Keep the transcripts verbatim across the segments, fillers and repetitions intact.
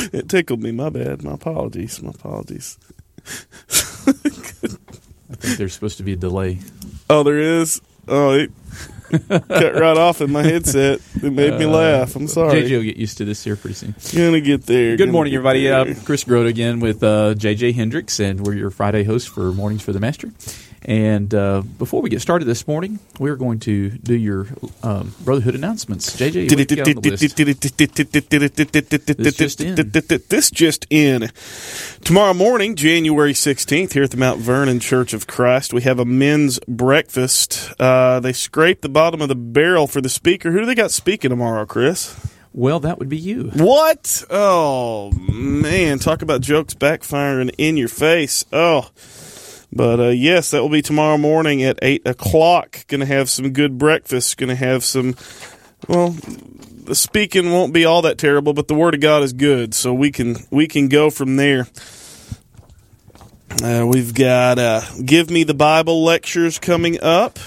It tickled me. My bad. My apologies. My apologies. I think there's supposed to be a delay. Oh, there is? Oh, it cut right off in my headset. It made uh, me laugh. I'm sorry. J J will get used to this here pretty soon. Gonna get there. Good morning, everybody. Uh, Chris Grote again with uh, J J Hendricks, and we're your Friday host for Mornings for the Master. And uh, before we get started this morning, we're going to do your um, Brotherhood announcements. J J, what do you got on the list? This just in. This just in. Tomorrow morning, January sixteenth, here at the Mount Vernon Church of Christ, we have a men's breakfast. Uh, they scraped the bottom of the barrel for the speaker. Who do they got speaking tomorrow, Chris? Well, that would be you. What? Oh, man. Talk about jokes backfiring in your face. Oh. But, uh, yes, that will be tomorrow morning at eight o'clock. Going to have some good breakfast. Going to have some, well, the speaking won't be all that terrible, but the Word of God is good, so we can we can go from there. Uh, we've got uh, Give Me the Bible lectures coming up,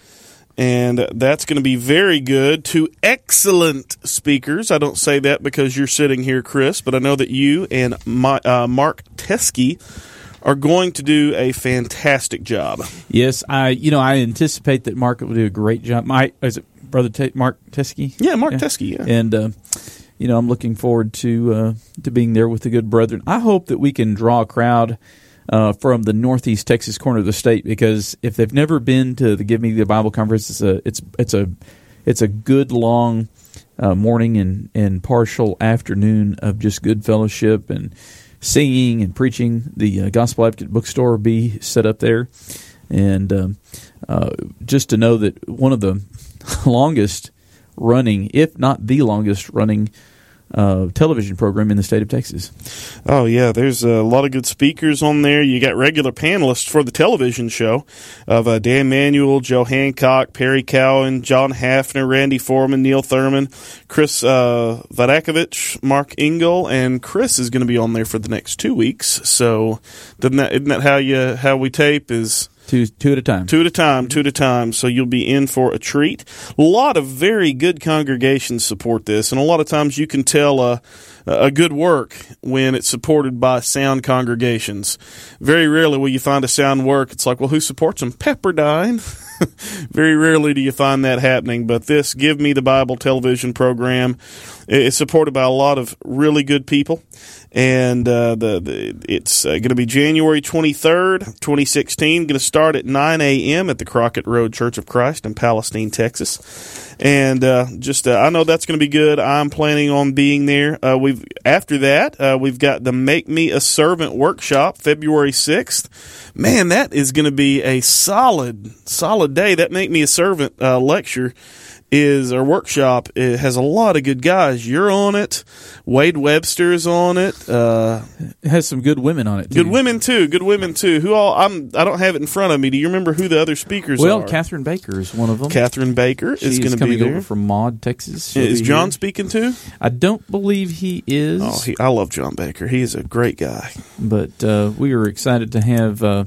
and that's going to be very good. Two excellent speakers. I don't say that because you're sitting here, Chris, but I know that you and my, uh, Mark Teskey are going to do a fantastic job. Yes, I you know I anticipate that Mark will do a great job. My is it brother Te- Mark Teskey? Yeah, Mark yeah. Teskey. Yeah, and uh, you know I'm looking forward to uh, to being there with the good brethren. I hope that we can draw a crowd uh, from the Northeast Texas corner of the state, because if they've never been to the Give Me the Bible conference, it's a it's it's a it's a good long uh, morning and and partial afternoon of just good fellowship and singing and preaching. The uh, Gospel Advocate bookstore will be set up there. And um, uh, just to know that one of the longest running, if not the longest running, uh, television program in the state of Texas. Oh, yeah. There's a lot of good speakers on there. You got regular panelists for the television show of uh, Dan Manuel, Joe Hancock, Perry Cowan, John Hafner, Randy Foreman, Neil Thurman, Chris uh, Vadakovich, Mark Engel, and Chris is going to be on there for the next two weeks. So doesn't that, isn't that how you how we tape is... Two, two at a time. Two at a time, two at a time. So you'll be in for a treat. A lot of very good congregations support this, and a lot of times you can tell uh, a good work when it's supported by sound congregations. Very rarely will you find a sound work. It's like, well, who supports them? Pepperdine. Very rarely do you find that happening, but this Give Me the Bible television program is supported by a lot of really good people, and uh, the, the it's uh, going to be January twenty-third, twenty sixteen, going to start at nine a.m. at the Crockett Road Church of Christ in Palestine, Texas. And uh, just, uh, I know that's going to be good. I'm planning on being there. Uh, we've after that, uh, we've got the Make Me a Servant workshop, February sixth. Man, that is going to be a solid, solid day. That Make Me a Servant uh, lecture is our workshop. It has a lot of good guys. You're on it. Wade Webster's on it. Uh, it has some good women on it, too. Good women too. Good women too. Who all? I'm. I don't have it in front of me. Do you remember who the other speakers well, are? Well, Catherine Baker is one of them. Catherine Baker she is going to be there. Over from Maud, Texas. She'll is John here. Speaking too? I don't believe he is. Oh, he, I love John Baker. He is a great guy. But uh, we were excited to have uh,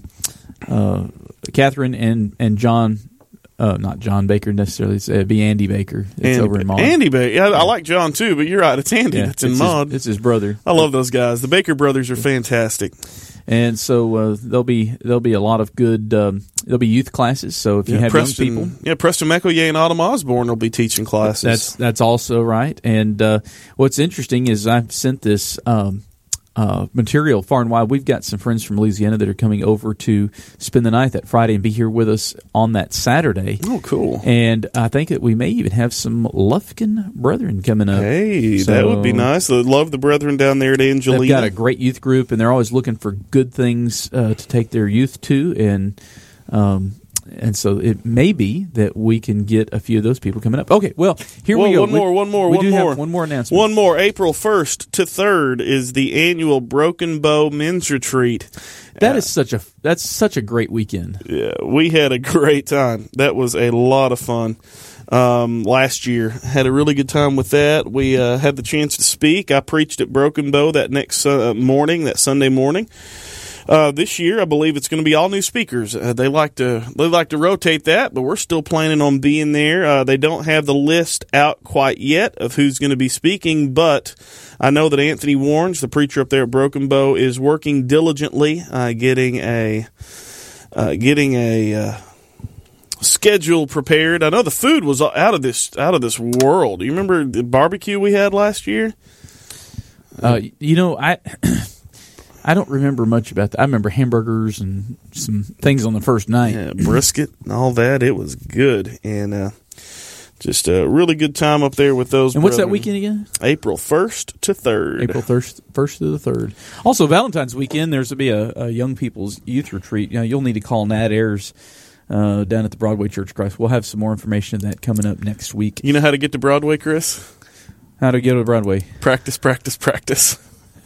uh, Catherine and and John. Uh, not John Baker necessarily. It's uh, be Andy Baker. It's Andy, over in Maud. Andy Baker. Yeah, I like John too, but you're right. It's Andy yeah, that's in it's Maud. His, it's his brother. I love those guys. The Baker brothers are fantastic. And so uh, there'll be there'll be a lot of good. Um, there'll be youth classes. So if you yeah, have Preston, young people, yeah, Preston McElroy and Autumn Osborne will be teaching classes. That's that's also right. And uh, what's interesting is I've sent this. Um, Uh, material far and wide. We've got some friends from Louisiana that are coming over to spend the night that Friday and be here with us on that Saturday. Oh, cool. And I think that we may even have some Lufkin brethren coming up. Hey, so, that would be nice. I love the brethren down there at Angelina. They've got a great youth group, and they're always looking for good things uh, to take their youth to. And um, and so it may be that we can get a few of those people coming up. Okay, well, here well, we go. One more, we, one more, we one do more. Have one more announcement. One more. April first to third is the annual Broken Bow Men's Retreat. That uh, is such a that's such a great weekend. Yeah, we had a great time. That was a lot of fun. Um, last year, had a really good time with that. We uh, had the chance to speak. I preached at Broken Bow that next uh, morning, that Sunday morning. Uh, this year, I believe it's going to be all new speakers. Uh, they like to they like to rotate that, but we're still planning on being there. Uh, they don't have the list out quite yet of who's going to be speaking, but I know that Anthony Warnes, the preacher up there at Broken Bow, is working diligently, uh, getting a uh, getting a uh, schedule prepared. I know the food was out of this out of this world. You remember the barbecue we had last year? Uh, you know, I. I don't remember much about that. I remember hamburgers and some things on the first night. Yeah, brisket and all that. It was good. And uh, just a really good time up there with those And what's brethren. that weekend again? April first to third. April first, first to the third. Also, Valentine's weekend, there's going to be a, a young people's youth retreat. You know, you'll need to call Nat Ayers uh, down at the Broadway Church of Christ. We'll have some more information of that coming up next week. You know how to get to Broadway, Chris? How to get to Broadway. Practice, practice, practice.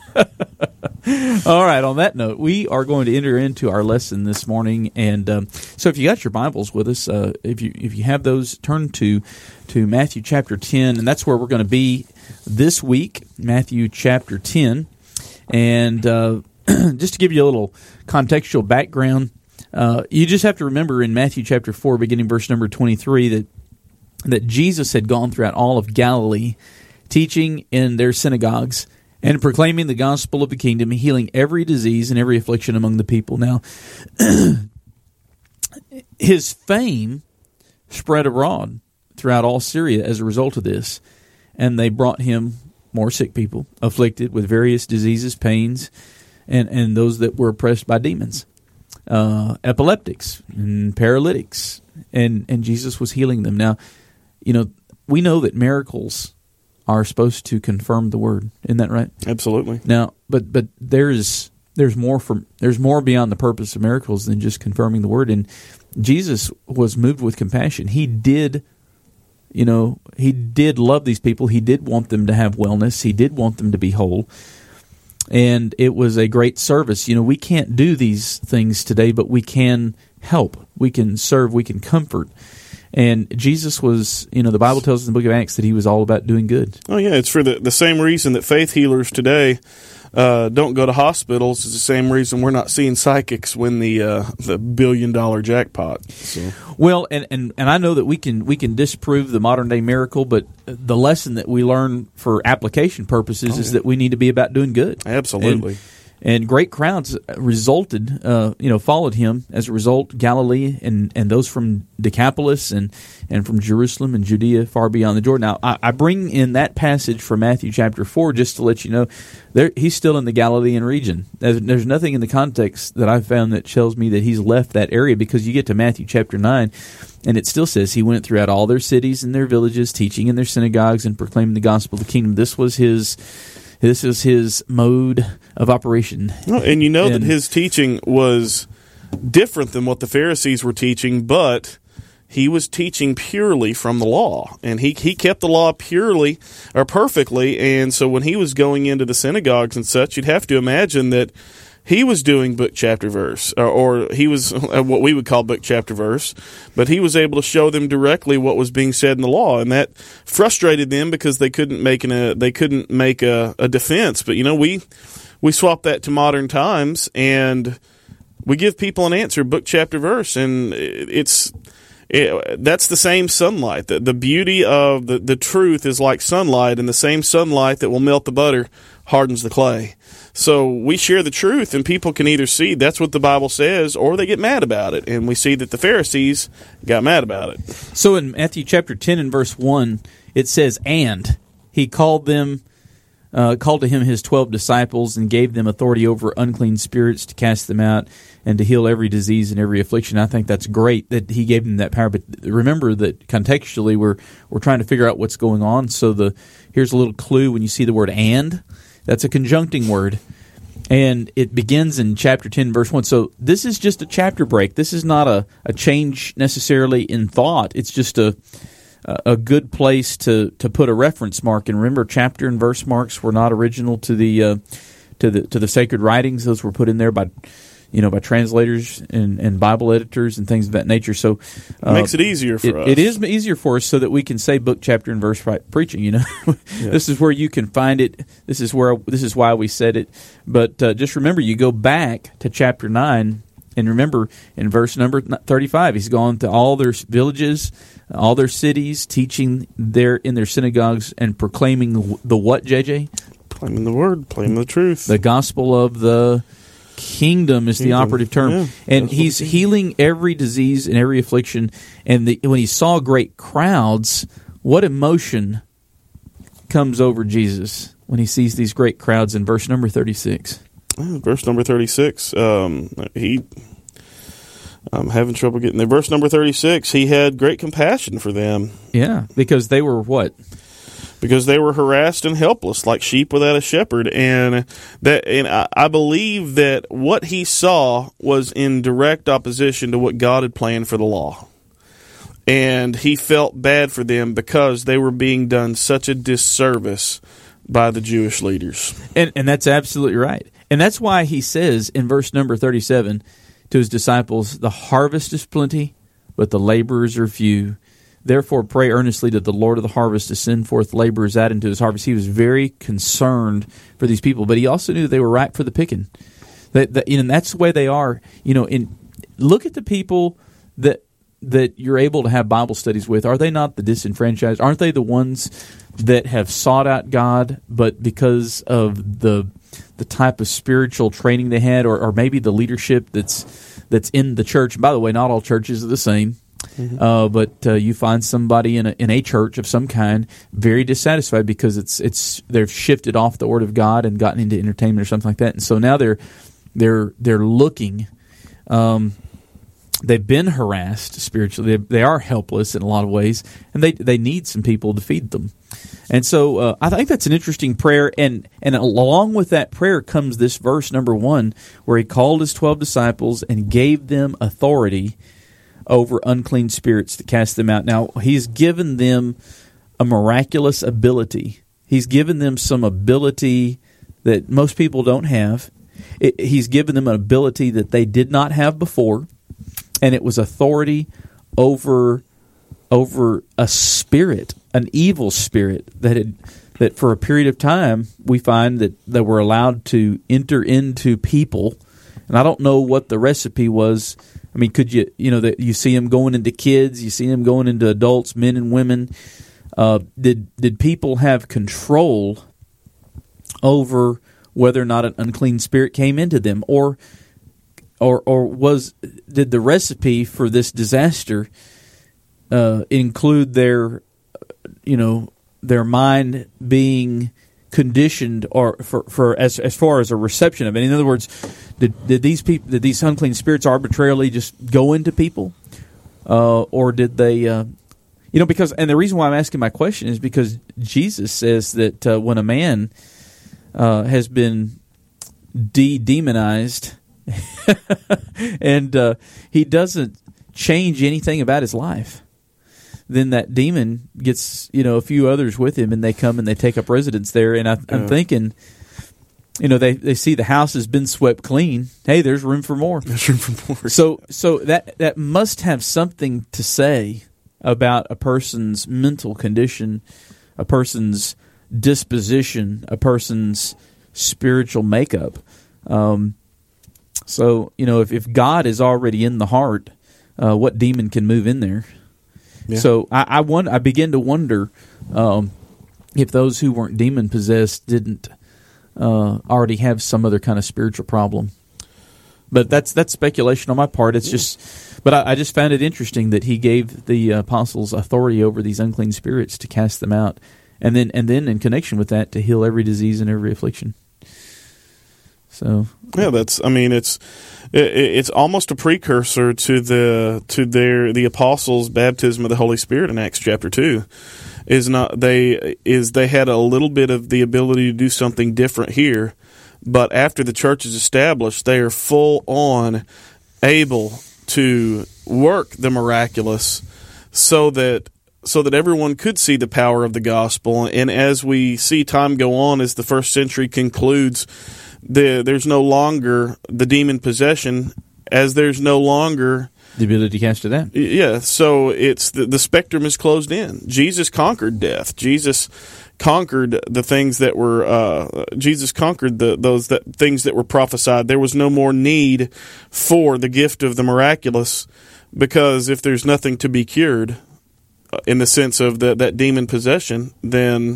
All right, on that note, we are going to enter into our lesson this morning. And um, so if you got your Bibles with us, uh, if you if you have those, turn to to Matthew chapter ten, and that's where we're going to be this week, Matthew chapter ten. And uh, just to give you a little contextual background, uh, you just have to remember in Matthew chapter four, beginning verse number twenty-three, that that Jesus had gone throughout all of Galilee, teaching in their synagogues, and proclaiming the gospel of the kingdom, healing every disease and every affliction among the people. Now, his fame spread abroad throughout all Syria as a result of this, and they brought him more sick people, afflicted with various diseases, pains, and, and those that were oppressed by demons, uh, epileptics and paralytics, and, and Jesus was healing them. Now, you know, we know that miracles are supposed to confirm the word. Isn't that right? Absolutely. Now, but but there's there's more from there's more beyond the purpose of miracles than just confirming the word. And Jesus was moved with compassion. He did, you know, he did love these people. He did want them to have wellness. He did want them to be whole. And it was a great service. You know, we can't do these things today, but we can help. We can serve. We can comfort. And Jesus was, you know, the Bible tells us in the book of Acts that he was all about doing good. Oh, yeah, it's for the, the same reason that faith healers today uh, don't go to hospitals. It's the same reason we're not seeing psychics win the uh, the billion-dollar jackpot. So. Well, and, and, and I know that we can we can disprove the modern-day miracle, but the lesson that we learn for application purposes oh, is yeah. that we need to be about doing good. Absolutely. And, And great crowds resulted, uh, you know, followed him as a result. Galilee and, and those from Decapolis and, and from Jerusalem and Judea, far beyond the Jordan. Now, I, I bring in that passage from Matthew chapter four just to let you know there, he's still in the Galilean region. There's, there's nothing in the context that I've found that tells me that he's left that area, because you get to Matthew chapter nine, and it still says he went throughout all their cities and their villages, teaching in their synagogues and proclaiming the gospel of the kingdom. This was his... This is his mode of operation. Well, and you know and, that his teaching was different than what the Pharisees were teaching, but he was teaching purely from the law. And he, he kept the law purely or perfectly. And so when he was going into the synagogues and such, you'd have to imagine that he was doing book, chapter, verse, or, or he was what we would call book, chapter, verse, but he was able to show them directly what was being said in the law, and that frustrated them because they couldn't make an, a they couldn't make a, a defense. But you know, we we swap that to modern times, and we give people an answer, book, chapter, verse, and it's it, that's the same sunlight. The, the beauty of the the truth is like sunlight, and the same sunlight that will melt the butter hardens the clay. So we share the truth, and people can either see that's what the Bible says, or they get mad about it. And we see that the Pharisees got mad about it. So in Matthew chapter ten and verse one, it says, "And he called them, uh, called to him his twelve disciples, and gave them authority over unclean spirits to cast them out and to heal every disease and every affliction." I think that's great that he gave them that power. But remember that contextually, we're we're trying to figure out what's going on. So the here's a little clue when you see the word "and." That's a conjuncting word, and it begins in chapter ten, verse one. So this is just a chapter break. This is not a, a change necessarily in thought. It's just a a good place to, to put a reference mark. And remember, chapter and verse marks were not original to the uh, to the to the sacred writings. Those were put in there by you know, by translators and, and Bible editors and things of that nature. So uh, it makes it easier for it, us. It is easier for us so that we can say book, chapter, and verse preaching. You know, yeah. This is where you can find it. This is where this is why we said it. But uh, just remember, you go back to chapter nine, and remember in verse number thirty-five, he's gone to all their villages, all their cities, teaching there in their synagogues and proclaiming the what, J J? Proclaiming the word, proclaiming the truth. The gospel of the kingdom is kingdom. The operative term. Yeah, and he's healing every disease and every affliction. And the, when he saw great crowds, what emotion comes over Jesus when he sees these great crowds in verse number thirty-six? Verse number thirty-six, um, he... I'm having trouble getting there. Verse number thirty-six, he had great compassion for them. Yeah, because they were what? Because they were harassed and helpless, like sheep without a shepherd. And that, and I, I believe that what he saw was in direct opposition to what God had planned for the law. And he felt bad for them because they were being done such a disservice by the Jewish leaders. And, and that's absolutely right. And that's why he says in verse number thirty-seven to his disciples, the harvest is plenty, but the laborers are few. Therefore, pray earnestly to the Lord of the harvest to send forth laborers out into his harvest. He was very concerned for these people, but he also knew they were ripe for the picking. That, that, you know, that's the way they are. You know, in look at the people that that you're able to have Bible studies with. Are they not the disenfranchised? Aren't they the ones that have sought out God, but because of the the type of spiritual training they had, or, or maybe the leadership that's that's in the church? And by the way, not all churches are the same. Mm-hmm. Uh, but uh, you find somebody in a, in a church of some kind very dissatisfied because it's it's they've shifted off the Word of God and gotten into entertainment or something like that, and so now they're they're they're looking. Um, they've been harassed spiritually. They, they are helpless in a lot of ways, and they they need some people to feed them. And so uh, I think that's an interesting prayer, and and along with that prayer comes this verse number one, where he called his twelve disciples and gave them authority over unclean spirits to cast them out. Now, he's given them a miraculous ability. He's given them some ability that most people don't have. It, he's given them an ability that they did not have before, and it was authority over over a spirit, an evil spirit that had that for a period of time we find that they were allowed to enter into people. And I don't know what the recipe was. I mean, could you, you know, that you see them going into kids, you see them going into adults, men and women. Uh, did did people have control over whether or not an unclean spirit came into them, or or or was did the recipe for this disaster uh, include their, you know, their mind being conditioned, or for, for as as far as a reception of it? In other words, did did these people did these unclean spirits arbitrarily just go into people, uh, or did they, uh, you know? Because, and the reason why I'm asking my question is because Jesus says that uh, when a man uh, has been de-demonized and uh, he doesn't change anything about his life, then that demon gets, you know, a few others with him, and they come and they take up residence there. And I, I'm thinking, you know, they, they see the house has been swept clean. Hey, there's room for more. There's room for more. So, so that that must have something to say about a person's mental condition, a person's disposition, a person's spiritual makeup. Um, so, you know, if, if God is already in the heart, uh, what demon can move in there? Yeah. So I I, wonder, I begin to wonder um, if those who weren't demon possessed didn't uh, already have some other kind of spiritual problem. But that's that's speculation on my part. It's yeah. just, but I, I just found it interesting that he gave the apostles authority over these unclean spirits to cast them out, and then and then in connection with that to heal every disease and every affliction. So yeah, that's. I mean, it's it, it's almost a precursor to the to their the apostles' baptism of the Holy Spirit in Acts chapter two. Is not they is they had a little bit of the ability to do something different here, but after the church is established, they are full on able to work the miraculous, so that so that everyone could see the power of the gospel. And as we see time go on, as the first century concludes, the there's no longer the demon possession, as there's no longer the ability to cast it out. Yeah, so it's the, the spectrum is closed in. Jesus conquered death. Jesus conquered the things that were uh, Jesus conquered the those that things that were prophesied. There was no more need for the gift of the miraculous, because if there's nothing to be cured, uh, in the sense of the, that demon possession, then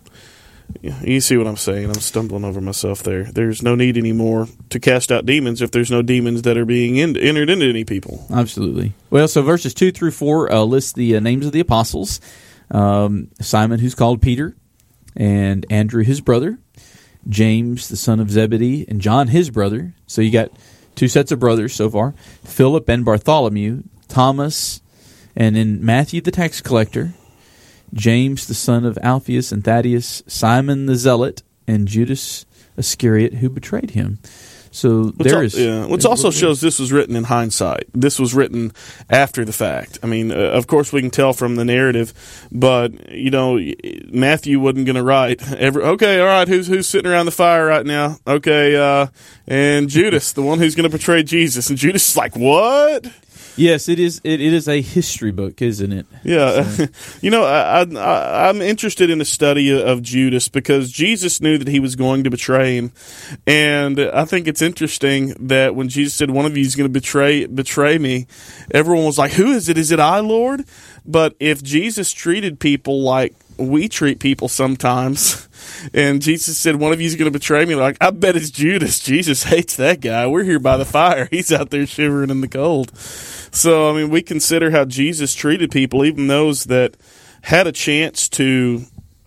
you see what I'm saying. I'm stumbling over myself there. There's no need anymore to cast out demons if there's no demons that are being in, entered into any people. Absolutely. Well, so verses two through four uh, list the uh, names of the apostles. Um, Simon, who's called Peter, and Andrew, his brother, James, the son of Zebedee, and John, his brother. So you got two sets of brothers so far. Philip and Bartholomew, Thomas, and then Matthew, the tax collector, James, the son of Alphaeus and Thaddeus, Simon the Zealot, and Judas Iscariot, who betrayed him. So which there al- is, yeah, which also shows this was written in hindsight. This was written after the fact. I mean, uh, of course, we can tell from the narrative, but you know, Matthew wasn't going to write every. Okay, all right, who's who's sitting around the fire right now? Okay, uh, and Judas, the one who's going to betray Jesus, and Judas is like, what? Yes, it is. It, it is a history book, isn't it? Yeah, So. you know, I, I, I'm interested in the study of Judas because Jesus knew that he was going to betray him, and I think it's interesting that when Jesus said, "One of you is going to betray betray me," everyone was like, "Who is it? Is it I, Lord?" But if Jesus treated people like we treat people sometimes, and Jesus said, "One of you is going to betray me," like, I bet it's Judas. Jesus hates that guy. We're here by the fire. He's out there shivering in the cold. So, I mean, we consider how Jesus treated people, even those that had a chance to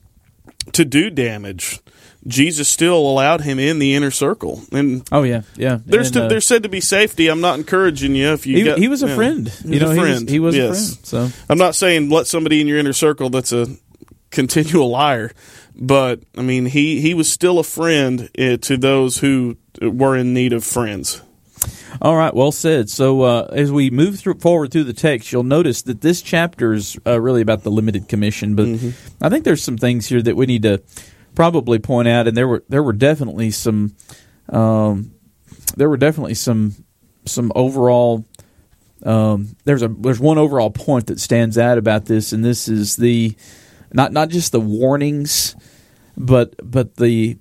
to do damage. Jesus still allowed him in the inner circle. And oh yeah, yeah. There's and, to, uh, there's said to be safety. I'm not encouraging you if you. He, got, he was a yeah, friend. He You was know, a he friend. was, he was yes. a friend. So I'm not saying let somebody in your inner circle that's a continual liar, but I mean he he was still a friend uh, to those who were in need of friends. All right, well said. So uh, as we move through, forward through the text, you'll notice that this chapter is uh, really about the limited commission. But mm-hmm. I think there's some things here that we need to probably point out, and there were there were definitely some um, there were definitely some some overall um, there's a there's one overall point that stands out about this, and this is the not not just the warnings, but but the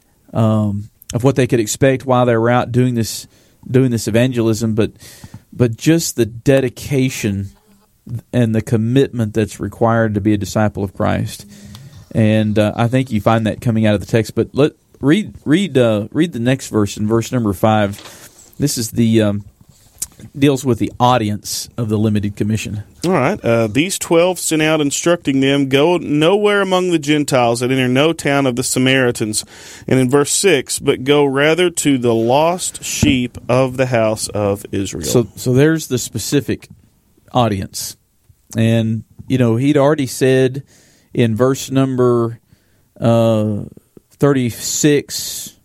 um, of what they could expect while they were out doing this. doing this evangelism, but but just the dedication and the commitment that's required to be a disciple of Christ. And uh, I think you find that coming out of the text. But let read read uh, read the next verse in verse number five. This is the um, deals with the audience of the limited commission. All right. Uh, these twelve sent out instructing them, go nowhere among the Gentiles and enter no town of the Samaritans. And in verse six, but go rather to the lost sheep of the house of Israel. So, so there's the specific audience. And, you know, he'd already said in verse number uh, thirty-six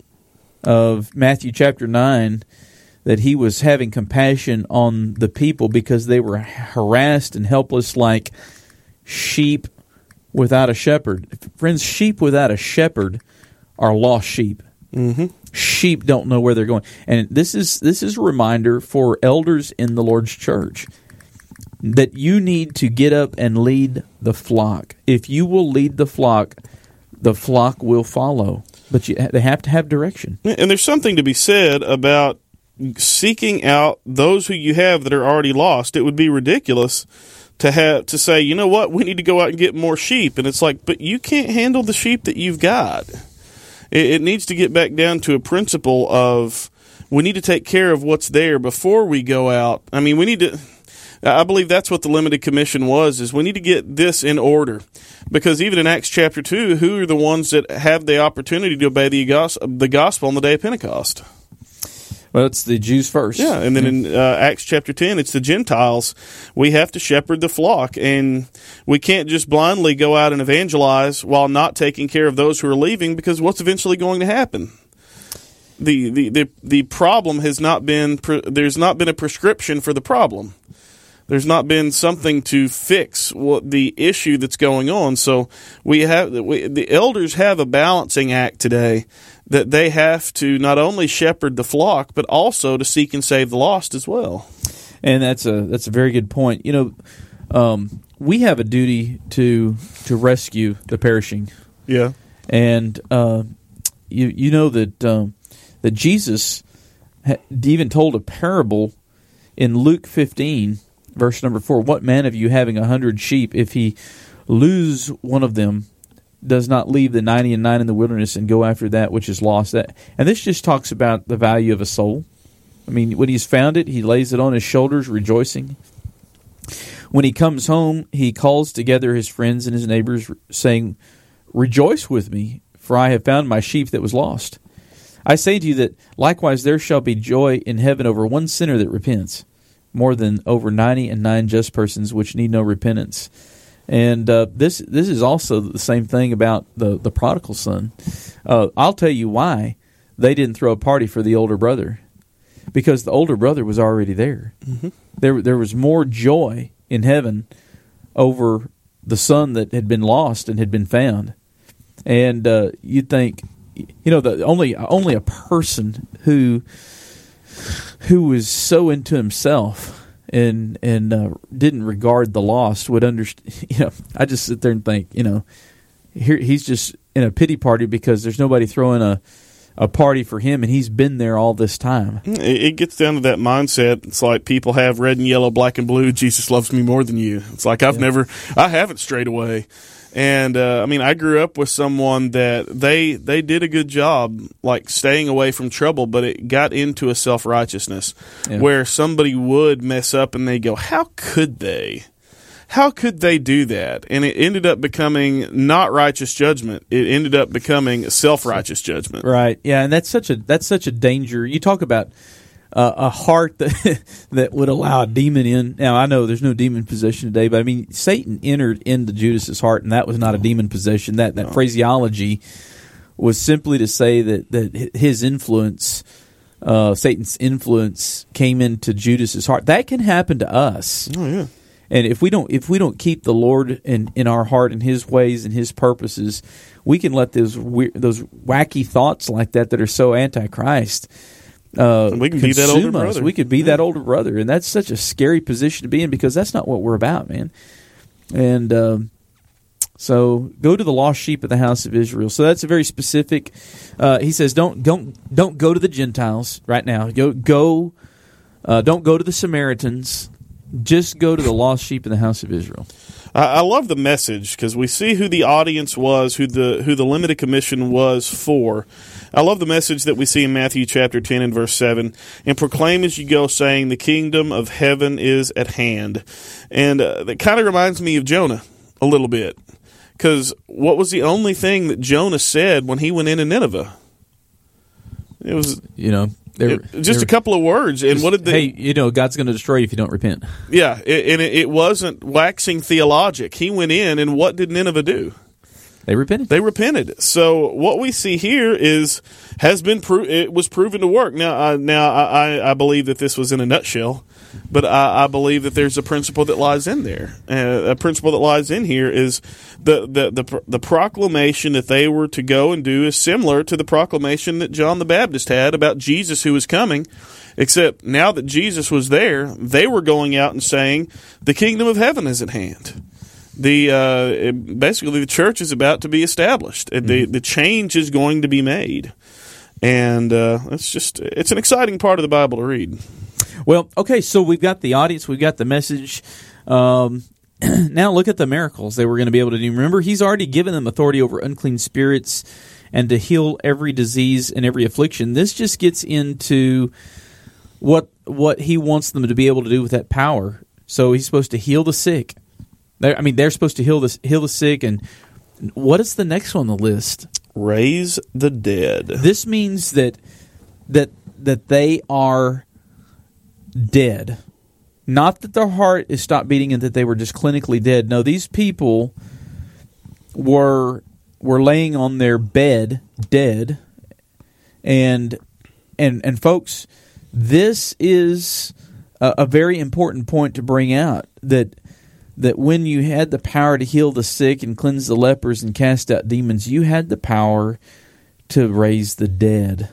of Matthew chapter nine, that he was having compassion on the people because they were harassed and helpless like sheep without a shepherd. Friends, sheep without a shepherd are lost sheep. Mm-hmm. Sheep don't know where they're going. And this is this is a reminder for elders in the Lord's church that you need to get up and lead the flock. If you will lead the flock, the flock will follow. But you, they have to have direction. And there's something to be said about seeking out those who you have that are already lost. It would be ridiculous to have to say, you know what, we need to go out and get more sheep. And it's like, but you can't handle the sheep that you've got. It, it needs to get back down to a principle of we need to take care of what's there before we go out. I mean, we need to, I believe that's what the limited commission was, is we need to get this in order. Because even in Acts chapter two, who are the ones that have the opportunity to obey the gospel on the day of Pentecost? Well, it's the Jews first. Yeah, and then in uh, Acts chapter ten, it's the Gentiles. We have to shepherd the flock, and we can't just blindly go out and evangelize while not taking care of those who are leaving, because what's eventually going to happen? The the the, the problem has not been, there's not been a prescription for the problem. There's not been something to fix what the issue that's going on. So we have we, the elders have a balancing act today that they have to not only shepherd the flock, but also to seek and save the lost as well. And that's a that's a very good point. You know, um, we have a duty to to rescue the perishing. Yeah, and uh, you you know that um, that Jesus ha- even told a parable in Luke fifteen, verse number four. What man of you having a hundred sheep, if he lose one of them, does not leave the ninety and nine in the wilderness and go after that which is lost? That and this just talks about the value of a soul. I mean, when he's found it, he lays it on his shoulders, rejoicing. When he comes home, he calls together his friends and his neighbors, saying, "Rejoice with me, for I have found my sheep that was lost." I say to you that likewise there shall be joy in heaven over one sinner that repents, more than over ninety and nine just persons which need no repentance. And uh, this this is also the same thing about the, the prodigal son. Uh, I'll tell you why they didn't throw a party for the older brother. Because the older brother was already there. Mm-hmm. There there was more joy in heaven over the son that had been lost and had been found. And uh, you'd think, you know, the only only a person who who was so into himself and and uh, didn't regard the lost would understand. You know, I just sit there and think, you know, here he's just in a pity party because there's nobody throwing a a party for him, and he's been there all this time. It gets down to that mindset. It's like people have red and yellow, black and blue. Jesus loves me more than you. It's like I've yeah. never, I haven't strayed away. And uh, I mean, I grew up with someone that they they did a good job, like staying away from trouble, but it got into a self righteousness yeah. where somebody would mess up, and they go, "How could they? How could they do that?" And it ended up becoming not righteous judgment. It ended up becoming self-righteous judgment. Right. Yeah, and that's such a that's such a danger. You talk about uh, a heart that that would allow a demon in. Now, I know there's no demon possession today, but I mean, Satan entered into Judas's heart, and that was not a demon possession. That that no. phraseology was simply to say that that his influence, uh, Satan's influence, came into Judas's heart. That can happen to us. Oh yeah. And if we don't, if we don't keep the Lord in, in our heart and His ways and His purposes, we can let those weird, those wacky thoughts like that that are so anti-Christ uh, we can be that older us. brother. We could be yeah. that older brother, and that's such a scary position to be in because that's not what we're about, man. And um, so, go to the lost sheep of the house of Israel. So that's a very specific. Uh, he says, don't don't don't go to the Gentiles right now. Go go. Uh, don't go to the Samaritans. Just go to the lost sheep in the house of Israel. I love the message because we see who the audience was, who the who the limited commission was for. I love the message that we see in Matthew chapter ten and verse seven. And proclaim as you go, saying, the kingdom of heaven is at hand. And uh, that kind of reminds me of Jonah a little bit. Because what was the only thing that Jonah said when he went into Nineveh? It was, you know, They were, it, just were, a couple of words, and just, what did they? Hey, you know, God's going to destroy you if you don't repent. Yeah, it, and it, it wasn't waxing theologic. He went in, and what did Nineveh do? They repented. They repented. So what we see here is has been pro- it was proven to work. Now, I, now I, I believe that this was in a nutshell, but I, I believe that there's a principle that lies in there. Uh, a principle that lies in here is the, the the the proclamation that they were to go and do is similar to the proclamation that John the Baptist had about Jesus who was coming. Except now that Jesus was there, they were going out and saying, "The kingdom of heaven is at hand." The uh, basically the church is about to be established. Mm-hmm. The the change is going to be made, and uh, it's just it's an exciting part of the Bible to read. Well, okay, so we've got the audience, we've got the message. Um, now look at the miracles they were going to be able to do. Remember, He's already given them authority over unclean spirits and to heal every disease and every affliction. This just gets into what what He wants them to be able to do with that power. So He's supposed to heal the sick. They're, I mean, they're supposed to heal the, heal the sick. And what is the next on the list? Raise the dead. This means that that that they are dead. Not that their heart is stopped beating and that they were just clinically dead. No, these people were were laying on their bed dead. And and and folks, this is a, a very important point to bring out, that that when you had the power to heal the sick and cleanse the lepers and cast out demons, you had the power to raise the dead.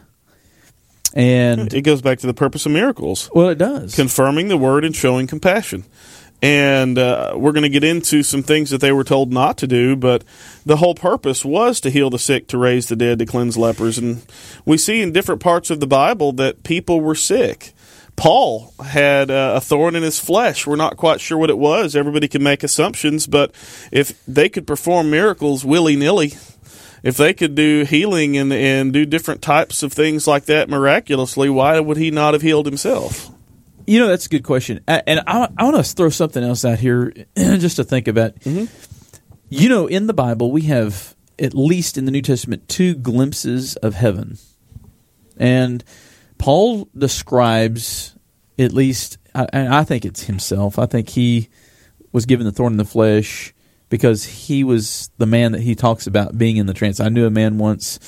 And it goes back to the purpose of miracles. Well, it does. Confirming the word and showing compassion. And uh, we're going to get into some things that they were told not to do, but the whole purpose was to heal the sick, to raise the dead, to cleanse lepers. And we see in different parts of the Bible that people were sick. Paul had uh, a thorn in his flesh. We're not quite sure what it was. Everybody can make assumptions, but if they could perform miracles willy-nilly, if they could do healing and, and do different types of things like that miraculously, why would he not have healed himself? You know, that's a good question. And I, I want to throw something else out here just to think about. Mm-hmm. You know, in the Bible, we have, at least in the New Testament, two glimpses of heaven. And Paul describes, at least, and I think it's himself, I think he was given the thorn in the flesh because he was the man that he talks about being in the trance. I knew a man once,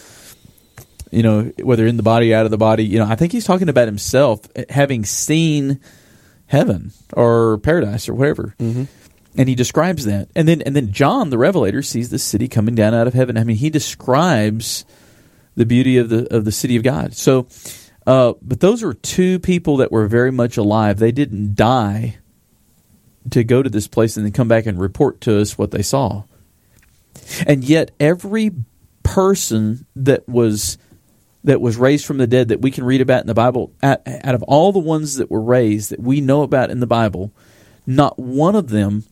you know, whether in the body, out of the body, you know, I think he's talking about himself having seen heaven or paradise or whatever. Mm-hmm. And he describes that. And then and then John, the Revelator, sees the city coming down out of heaven. I mean, he describes the beauty of the of the city of God. So, uh, but those are two people that were very much alive. They didn't die to go to this place and then come back and report to us what they saw. And yet every person that was that was raised from the dead that we can read about in the Bible, out, out of all the ones that were raised that we know about in the Bible, not one of them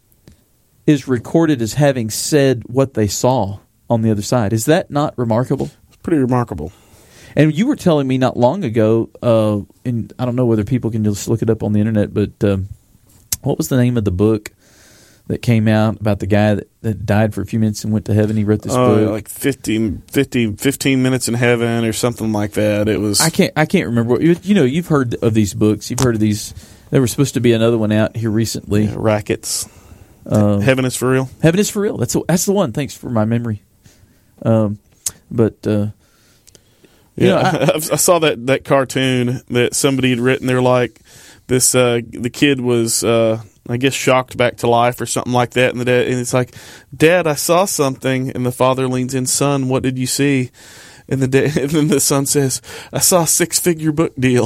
is recorded as having said what they saw on the other side. Is that not remarkable? It's pretty remarkable. And you were telling me not long ago, uh, and I don't know whether people can just look it up on the internet, but uh, what was the name of the book that came out about the guy that, that died for a few minutes and went to heaven? He wrote this uh, book. Like fifteen, fifteen, fifteen minutes in heaven or something like that. It was. I can't I can't remember. You, you know, you've heard of these books. You've heard of these. There was supposed to be another one out here recently. Yeah, Rackets. Uh, Heaven is for real. Heaven is for real. That's the, that's the one. Thanks for my memory. Um, but uh, yeah, know, I, I, I saw that, that cartoon that somebody had written. They're like this. Uh, the kid was, uh, I guess, shocked back to life or something like that. And the dad, and it's like, Dad, I saw something. And the father leans in, Son, what did you see? And the dad, and then the son says, I saw a six figure book deal.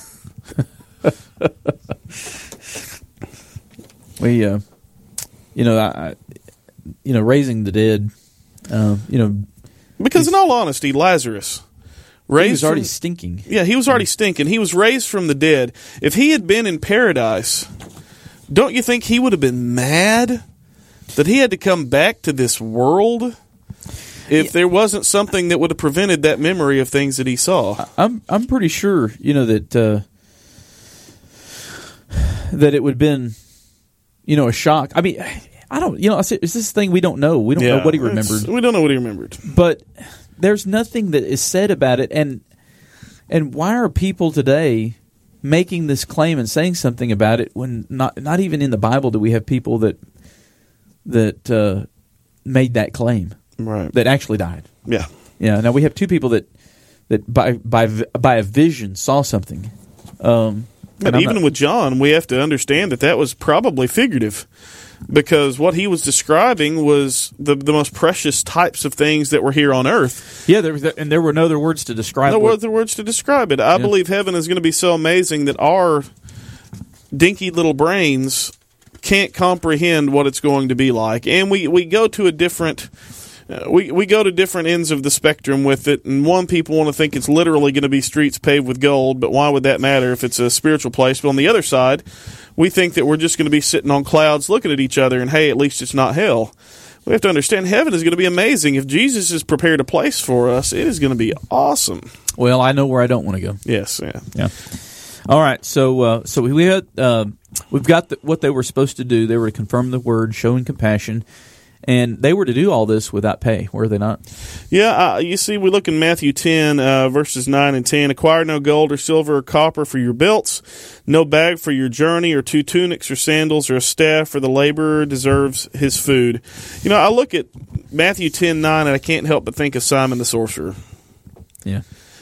we, uh, you know, I, you know, raising the dead, uh, you know, because in all honesty, Lazarus raised he was already from, stinking. Yeah, he was already stinking. He was raised from the dead. If he had been in paradise, don't you think he would have been mad that he had to come back to this world? If yeah. there wasn't something that would have prevented that memory of things that he saw, I'm I'm pretty sure, you know, that uh, that it would have been, you know, a shock. I mean, I don't, you know, it's this thing we don't know. We don't yeah, know what he remembered. We don't know what he remembered. But there's nothing that is said about it. And and why are people today making this claim and saying something about it when not not even in the Bible do we have people that that uh, made that claim, right? That actually died. Yeah, yeah. Now we have two people that that by by by a vision saw something. Um, but even not, with John, we have to understand that that was probably figurative, because what he was describing was the the most precious types of things that were here on earth. Yeah, there, and there were no other words to describe it. No other words to describe it. I yeah. believe heaven is going to be so amazing that our dinky little brains can't comprehend what it's going to be like. And we, we go to a different... Uh, we we go to different ends of the spectrum with it, and one people want to think it's literally going to be streets paved with gold, but why would that matter if it's a spiritual place? But on the other side, we think that we're just going to be sitting on clouds looking at each other, and hey, at least it's not hell. We have to understand heaven is going to be amazing. If Jesus has prepared a place for us, it is going to be awesome. Well, I know where I don't want to go. Yes, yeah. Yeah. All right, so uh, so we had uh, we've got the, what they were supposed to do. They were to confirm the word, showing compassion. And they were to do all this without pay, were they not? Yeah, uh, you see, we look in Matthew ten, uh, verses nine and ten. Acquire no gold or silver or copper for your belts, no bag for your journey, or two tunics or sandals, or a staff, for the laborer deserves his food. You know, I look at Matthew ten nine, and I can't help but think of Simon the sorcerer. Yeah.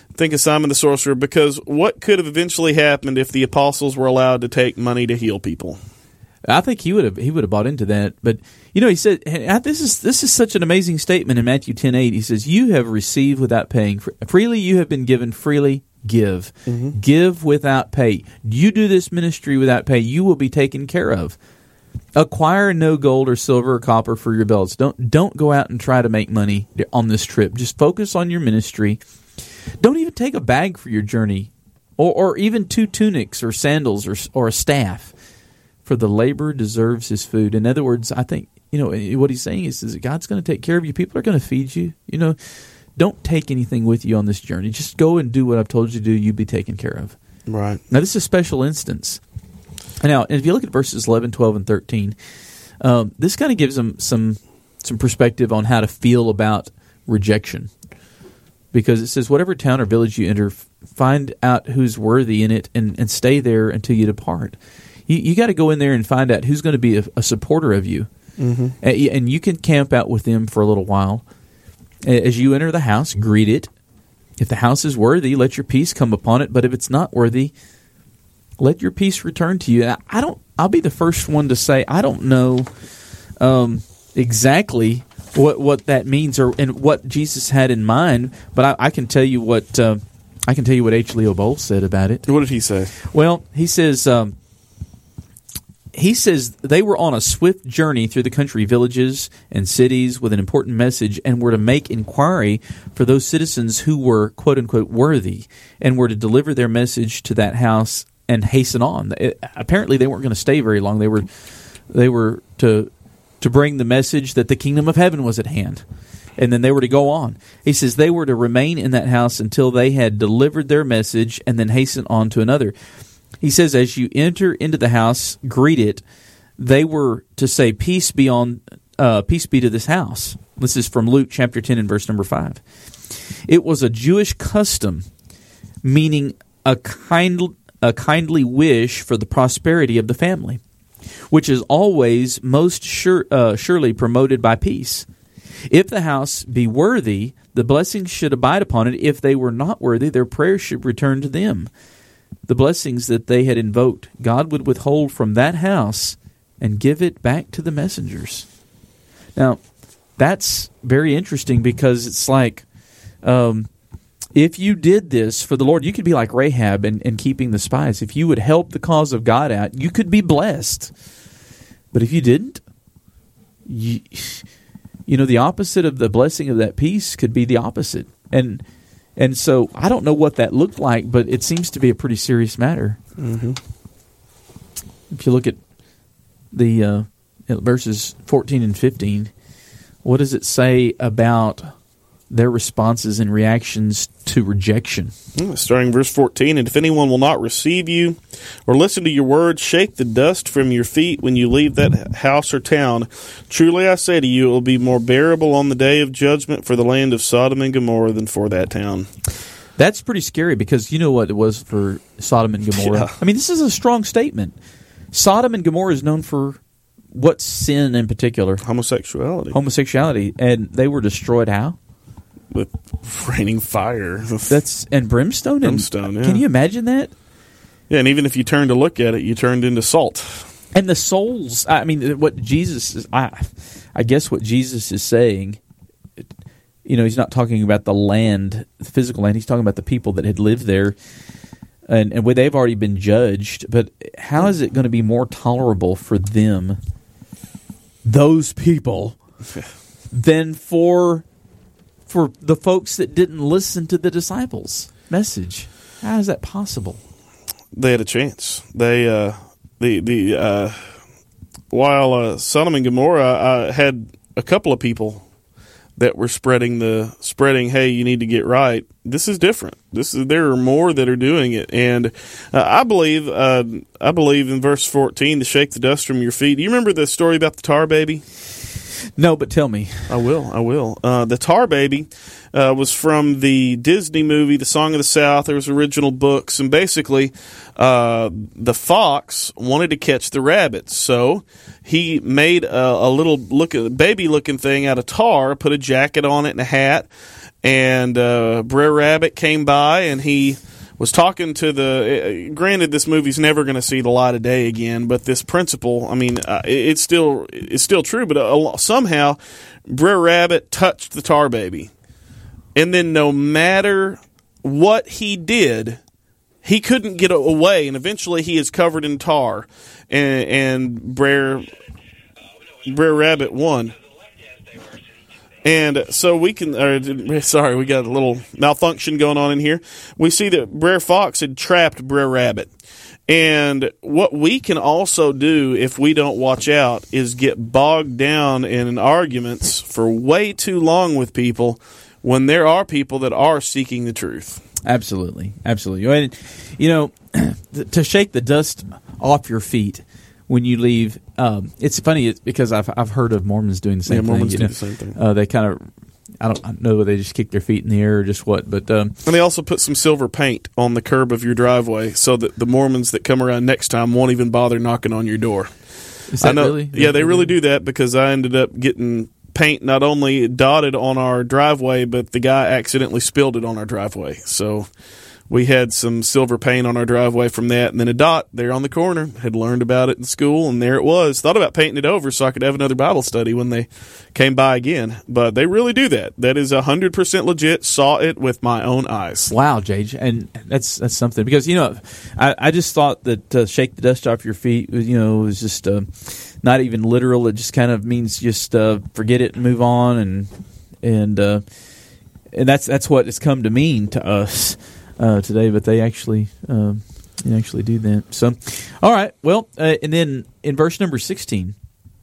think of Simon the sorcerer, because what could have eventually happened if the apostles were allowed to take money to heal people? I think he would have he would have bought into that. But you know, he said this is this is such an amazing statement in Matthew ten eight. He says, "You have received without paying. Freely you have been given, freely give. Mm-hmm. Give without pay. You do this ministry without pay, you will be taken care of. Acquire no gold or silver or copper for your belts. Don't don't go out and try to make money on this trip. Just focus on your ministry. Don't even take a bag for your journey, or, or even two tunics or sandals or or a staff. For the laborer deserves his food." In other words, I think, you know, what he's saying is, is that God's going to take care of you. People are going to feed you. You know, don't take anything with you on this journey. Just go and do what I've told you to do. You'll be taken care of. Right. Now, this is a special instance. Now, if you look at verses eleven, twelve, and thirteen, um, this kind of gives them some some perspective on how to feel about rejection. Because it says, whatever town or village you enter, find out who's worthy in it and, and stay there until you depart. You, you got to go in there and find out who's going to be a, a supporter of you. Mm-hmm. And, and you can camp out with them for a little while. As you enter the house, greet it. If the house is worthy, let your peace come upon it. But if it's not worthy, let your peace return to you. I don't. I'll be the first one to say I don't know um, exactly what what that means or and what Jesus had in mind. But I, I can tell you what uh, I can tell you what H. Leo Bowles said about it. What did he say? Well, he says. Um, He says they were on a swift journey through the country, villages and cities with an important message, and were to make inquiry for those citizens who were, quote unquote, worthy, and were to deliver their message to that house and hasten on. It, apparently, they weren't going to stay very long. They were, they were to to bring the message that the kingdom of heaven was at hand, and then they were to go on. He says they were to remain in that house until they had delivered their message, and then hasten on to another. He says, as you enter into the house, greet it. They were to say, peace be on, uh, peace be to this house. This is from Luke chapter ten and verse number five. It was a Jewish custom, meaning a kind, a kindly wish for the prosperity of the family, which is always most sure, uh, surely promoted by peace. If the house be worthy, the blessings should abide upon it. If they were not worthy, their prayers should return to them. The blessings that they had invoked, God would withhold from that house and give it back to the messengers. Now, that's very interesting because it's like, um, if you did this for the Lord, you could be like Rahab and, and keeping the spies. If you would help the cause of God out, you could be blessed. But if you didn't, you, you know, the opposite of the blessing of that peace could be the opposite. And And so I don't know what that looked like, but it seems to be a pretty serious matter. Mm-hmm. If you look at the uh, at verses fourteen and fifteen, what does it say about their responses and reactions to rejection? Starting verse fourteen, and if anyone will not receive you or listen to your words, shake the dust from your feet when you leave that house or town. Truly I say to you, it will be more bearable on the day of judgment for the land of Sodom and Gomorrah than for that town. That's pretty scary because you know what it was for Sodom and Gomorrah. Yeah. I mean, this is a strong statement. Sodom and Gomorrah is known for what sin in particular? Homosexuality. Homosexuality. And they were destroyed how? With raining fire. That's and brimstone. Brimstone. And, yeah. Can you imagine that? Yeah, and even if you turn to look at it, you turned into salt. And the souls. I mean, what Jesus is. I, I guess what Jesus is saying. You know, he's not talking about the land, the physical land. He's talking about the people that had lived there, and and where they've already been judged. But how is it going to be more tolerable for them, those people, than for for the folks that didn't listen to the disciples' message? How is that possible? They had a chance. They uh, the the uh, while uh, Sodom and Gomorrah uh, had a couple of people that were spreading the spreading. Hey, you need to get right. This is different. This is there are more that are doing it, and uh, I believe uh, I believe in verse fourteen to shake the dust from your feet. Do you remember the story about the tar baby? No, but tell me. I will. I will. Uh, the Tar Baby uh, was from the Disney movie, The Song of the South. There was original books, and basically, uh, the fox wanted to catch the rabbits, so he made a, a little look baby-looking thing out of tar, put a jacket on it and a hat, and uh, Brer Rabbit came by, and he was talking to the. Uh, granted, this movie's never going to see the light of day again, but this principle, I mean, uh, it, it's still it's still true. But uh, somehow, Brer Rabbit touched the tar baby, and then no matter what he did, he couldn't get away, and eventually he is covered in tar, and, and Brer Brer Rabbit won. And so we can, or, sorry, we got a little malfunction going on in here. We see that Brer Fox had trapped Brer Rabbit. And what we can also do if we don't watch out is get bogged down in arguments for way too long with people when there are people that are seeking the truth. Absolutely. Absolutely. You know, to shake the dust off your feet when you leave, um, it's funny it's because I've I've heard of Mormons doing the same yeah, thing. Mormons you do know? the same thing. Uh, they kind of, I don't, I don't know whether they just kick their feet in the air or just what, but um, and they also put some silver paint on the curb of your driveway so that the Mormons that come around next time won't even bother knocking on your door. Is that I know, really? Yeah, they really do that because I ended up getting paint not only dotted on our driveway, but the guy accidentally spilled it on our driveway. So we had some silver paint on our driveway from that, and then a dot there on the corner. Had learned about it in school, and there it was. Thought about painting it over so I could have another Bible study when they came by again. But they really do that. That is one hundred percent legit. Saw it with my own eyes. Wow, Jage. And that's that's something. Because, you know, I, I just thought that uh, shake the dust off your feet, you know, was just uh, not even literal. It just kind of means just uh, forget it and move on. And and uh, and that's that's what it's come to mean to us. Uh, today, but they actually um, they actually do that. So, all right. Well, uh, and then in verse number sixteen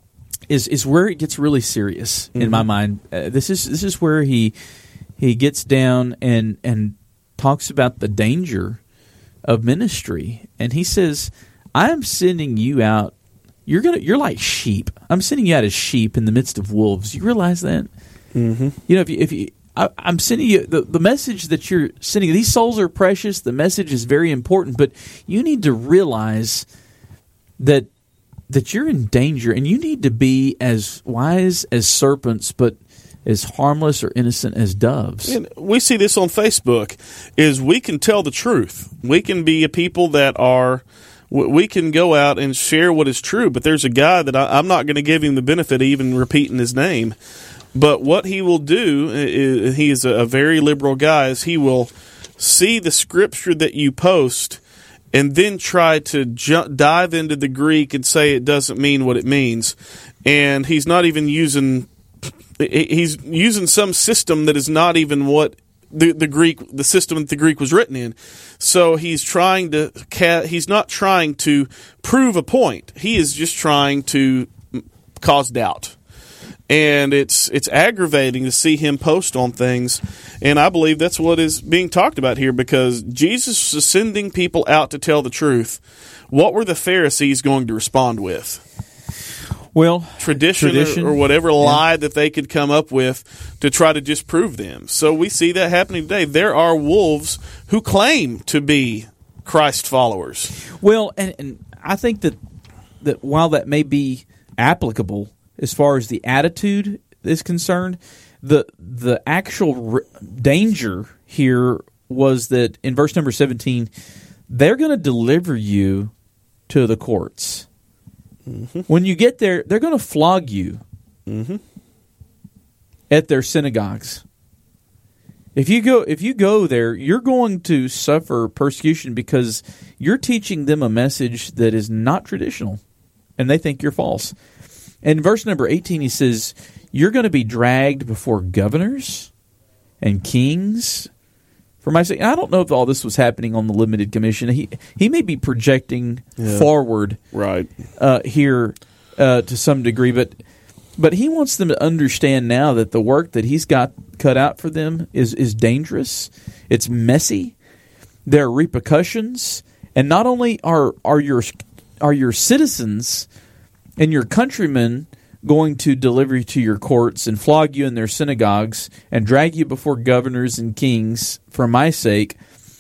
is is where it gets really serious mm-hmm. in my mind. Uh, this is this is where he he gets down and and talks about the danger of ministry, and he says, "I am sending you out. You're gonna you're like sheep. I'm sending you out as sheep in the midst of wolves. You realize that? Mm-hmm. You know, if you if you." I, I'm sending you the, the message that you're sending. These souls are precious. The message is very important, but you need to realize that that you're in danger, and you need to be as wise as serpents, but as harmless or innocent as doves. And we see this on Facebook. Is we can tell the truth. We can be a people that are. We can go out and share what is true. But there's a guy that I, I'm not going to give him the benefit of even repeating his name. But what he will do, is, he is a very liberal guy, is he will see the scripture that you post and then try to ju- dive into the Greek and say it doesn't mean what it means. And he's not even using, he's using some system that is not even what the, the Greek, the system that the Greek was written in. So he's trying to, he's not trying to prove a point. He is just trying to cause doubt. And it's it's aggravating to see him post on things. And I believe that's what is being talked about here, because Jesus is sending people out to tell the truth. What were the Pharisees going to respond with? Well, tradition, tradition. Or, or whatever yeah. lie that they could come up with to try to disprove them. So we see that happening today. There are wolves who claim to be Christ followers. Well, and, and I think that that while that may be applicable as far as the attitude is concerned, the the actual r- danger here was that in verse number seventeen, they're going to deliver you to the courts. Mm-hmm. When you get there, they're going to flog you mm-hmm. at their synagogues. If you go, if you go there, you're going to suffer persecution because you're teaching them a message that is not traditional, and they think you're false. And in verse number eighteen, he says, you're going to be dragged before governors and kings for my sake. I don't know if all this was happening on the limited commission. He he may be projecting yeah. forward right uh, here uh, to some degree, but but he wants them to understand now that the work that he's got cut out for them is, is dangerous. It's messy. There are repercussions. And not only are are your are your citizens and your countrymen going to deliver you to your courts and flog you in their synagogues and drag you before governors and kings for my sake,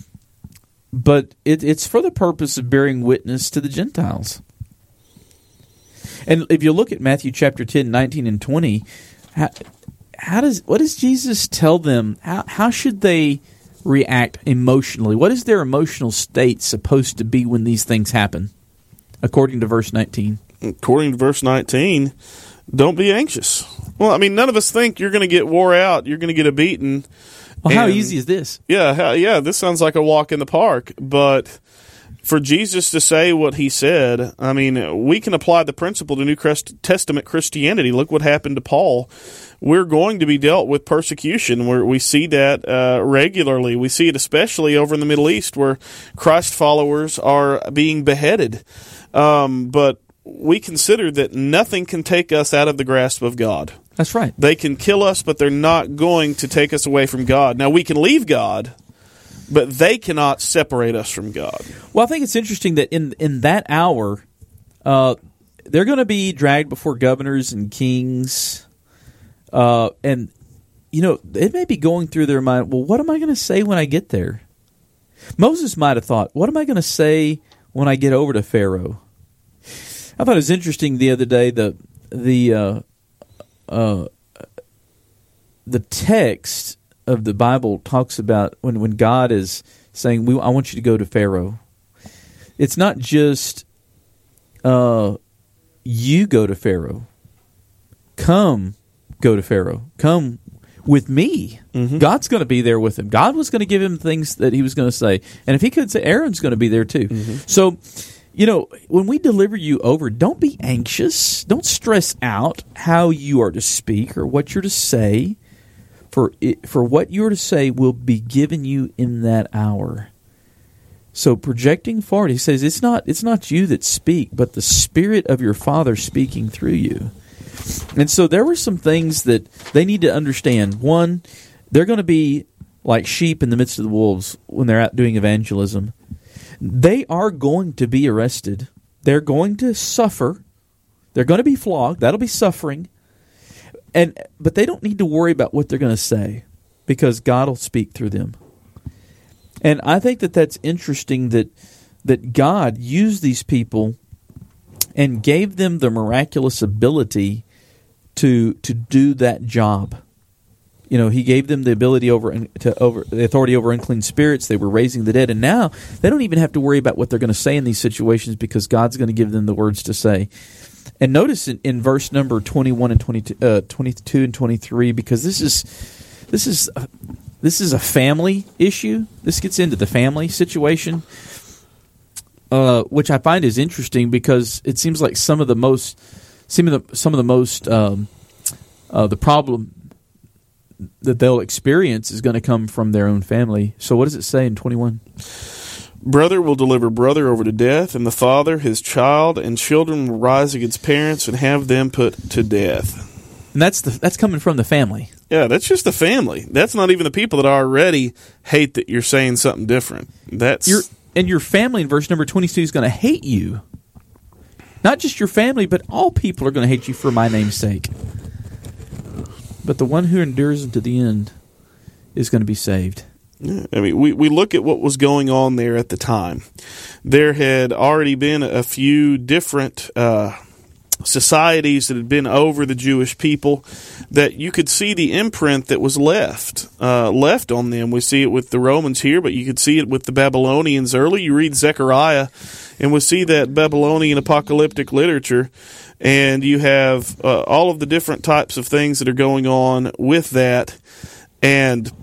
but it, it's for the purpose of bearing witness to the Gentiles. And if you look at Matthew chapter ten, nineteen, and twenty, how, how does what does Jesus tell them? How how should they react emotionally? What is their emotional state supposed to be when these things happen? According to verse nineteen. According to verse nineteen, don't be anxious. Well, I mean, none of us think you're going to get wore out. You're going to get a beating. Well, how easy is this? Yeah, how, yeah. This sounds like a walk in the park, but for Jesus to say what he said, I mean, we can apply the principle to New Testament Christianity. Look what happened to Paul. We're going to be dealt with persecution. Where we see that uh, regularly. We see it especially over in the Middle East, where Christ followers are being beheaded. Um, but we consider that nothing can take us out of the grasp of God. That's right. They can kill us, but they're not going to take us away from God. Now, we can leave God, but they cannot separate us from God. Well, I think it's interesting that in in that hour, uh, they're going to be dragged before governors and kings, uh, and you know it may be going through their mind. Well, what am I going to say when I get there? Moses might have thought, "What am I going to say when I get over to Pharaoh?" I thought it was interesting the other day the the uh, uh, the text of the Bible talks about when, when God is saying, we, I want you to go to Pharaoh. It's not just uh, you go to Pharaoh. Come go to Pharaoh. Come with me. Mm-hmm. God's going to be there with him. God was going to give him things that he was going to say. And if he could say, Aaron's going to be there too. Mm-hmm. So, you know, when we deliver you over, don't be anxious. Don't stress out how you are to speak or what you're to say. For it, for what you are to say will be given you in that hour. So projecting forward, he says it's not it's not you that speak, but the Spirit of your Father speaking through you. And so there were some things that they need to understand. One, they're going to be like sheep in the midst of the wolves when they're out doing evangelism. They are going to be arrested. They're going to suffer. They're going to be flogged. That'll be suffering. And but they don't need to worry about what they're going to say because God will speak through them. And I think that that's interesting that that God used these people and gave them the miraculous ability to to do that job. You know, he gave them the ability over to over the authority over unclean spirits. They were raising the dead, and now they don't even have to worry about what they're going to say in these situations because God's going to give them the words to say. And notice in, in verse number twenty-one and twenty-two, uh, twenty-two and twenty-three, because this is this is a, this is a family issue. This gets into the family situation, uh, which I find is interesting because it seems like some of the most some of the some of the most um, uh, the problem that they'll experience is going to come from their own family. So, what does it say in twenty-one? Brother will deliver brother over to death, and the father his child, and children will rise against parents and have them put to death. And that's the, that's coming from the family. Yeah, that's just the family. That's not even the people that already hate that you're saying something different. That's your, and your family in verse number twenty-two is going to hate you. Not just your family, but all people are going to hate you for my name's sake. But the one who endures unto the end is going to be saved. Yeah, I mean, we, we look at what was going on there at the time. There had already been a few different uh, societies that had been over the Jewish people that you could see the imprint that was left uh, left on them. We see it with the Romans here, but you could see it with the Babylonians early. You read Zechariah, and we see that Babylonian apocalyptic literature, and you have uh, all of the different types of things that are going on with that, and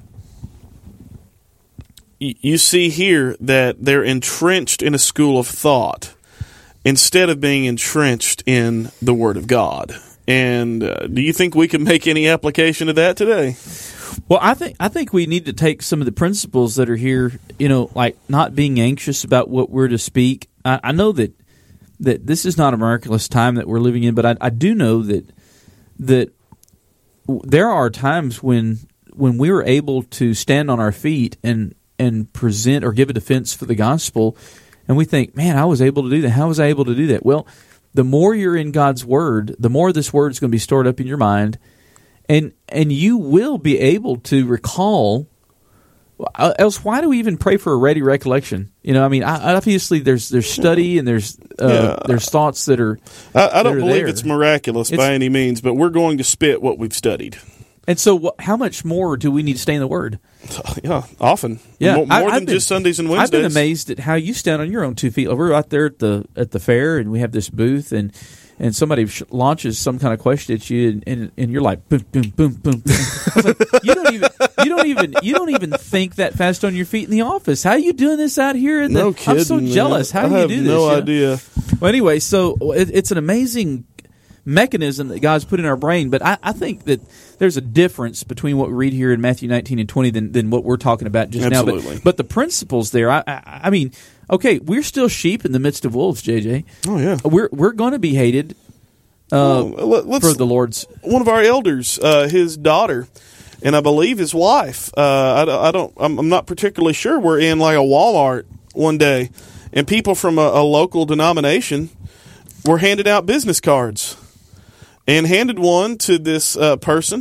you see here that they're entrenched in a school of thought instead of being entrenched in the Word of God. And uh, do you think we can make any application of that today? Well, I think I think we need to take some of the principles that are here, you know, like not being anxious about what we're to speak. I, I know that that this is not a miraculous time that we're living in, but I, I do know that that there are times when when we are able to stand on our feet and and present or give a defense for the gospel, and we think, man, I was able to do that. How was I able to do that? Well, the more you're in God's Word, the more this Word is going to be stored up in your mind, and and you will be able to recall. Else, why do we even pray for a ready recollection? You know, I mean, obviously there's there's study and there's uh, yeah. there's thoughts that are. I, I don't that are believe there. It's miraculous it's, by any means, but we're going to spit what we've studied. And so, wh- how much more do we need to stay in the Word? Yeah, often. Yeah, more, more I, than been, just Sundays and Wednesdays. I've been amazed at how you stand on your own two feet. We're out there at the at the fair, and we have this booth, and and somebody sh- launches some kind of question at you, and, and, and you're like, boom, boom, boom, boom. boom. Like, you don't even you don't even you don't even think that fast on your feet in the office. How are you doing this out here? In the, no kidding, I'm so jealous. Man. How do I you do have this? no Yeah. idea. Well, anyway, so it, it's an amazing mechanism that God's put in our brain, but I, I think that there's a difference between what we read here in Matthew nineteen and twenty than, than what we're talking about just Absolutely. now. But, but the principles there, I, I, I mean, okay, we're still sheep in the midst of wolves, J J. Oh, yeah. We're we're going to be hated uh, well, let's, for the Lord's. One of our elders, uh, his daughter, and I believe his wife, uh, I, I don't, I'm, I'm not particularly sure, were in like a Walmart one day, and people from a, a local denomination were handing out business cards. And handed one to this uh, person,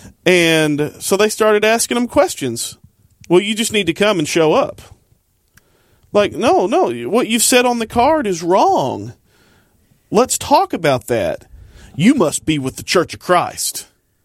and so they started asking him questions. Well, you just need to come and show up. Like, no, no, what you've said on the card is wrong. Let's talk about that. You must be with the Church of Christ.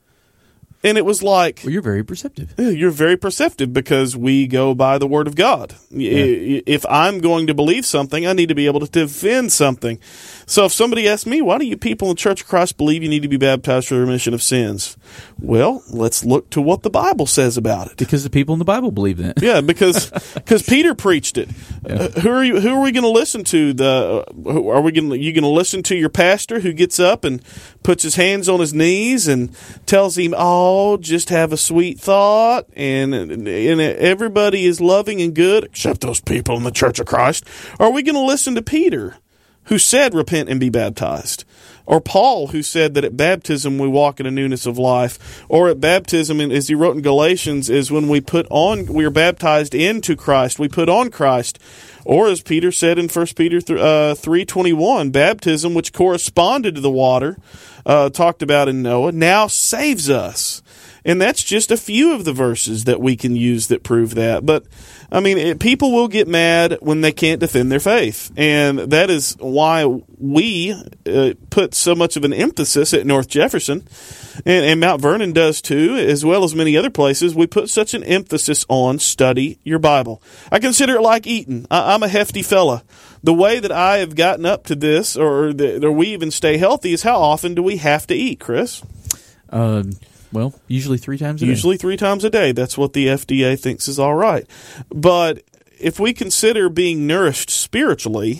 And it was like... Well, you're very perceptive. You're very perceptive because we go by the Word of God. Yeah. If I'm going to believe something, I need to be able to defend something. So if somebody asks me, why do you people in the Church of Christ believe you need to be baptized for the remission of sins? Well, let's look to what the Bible says about it. Because the people in the Bible believe that. Yeah, because because Peter preached it. Yeah. Uh, who are you? Who are we going to listen to? The uh, are we going? You going to listen to your pastor who gets up and puts his hands on his knees and tells him, "Oh, just have a sweet thought," and and everybody is loving and good except those people in the Church of Christ? Or are we going to listen to Peter, who said, repent and be baptized? Or Paul, who said that at baptism we walk in a newness of life? Or at baptism, as he wrote in Galatians, is when we put on, we are baptized into Christ, we put on Christ. Or as Peter said in First Peter three twenty-one, baptism, which corresponded to the water, uh, talked about in Noah, now saves us. And that's just a few of the verses that we can use that prove that. But, I mean, it, people will get mad when they can't defend their faith. And that is why we uh, put so much of an emphasis at North Jefferson, and, and Mount Vernon does too, as well as many other places. We put such an emphasis on study your Bible. I consider it like eating. I, I'm a hefty fella. The way that I have gotten up to this, or, the, or we even stay healthy, is how often do we have to eat, Chris? Um. Well, usually three times a day. Usually three times a day. That's what the F D A thinks is all right. But if we consider being nourished spiritually,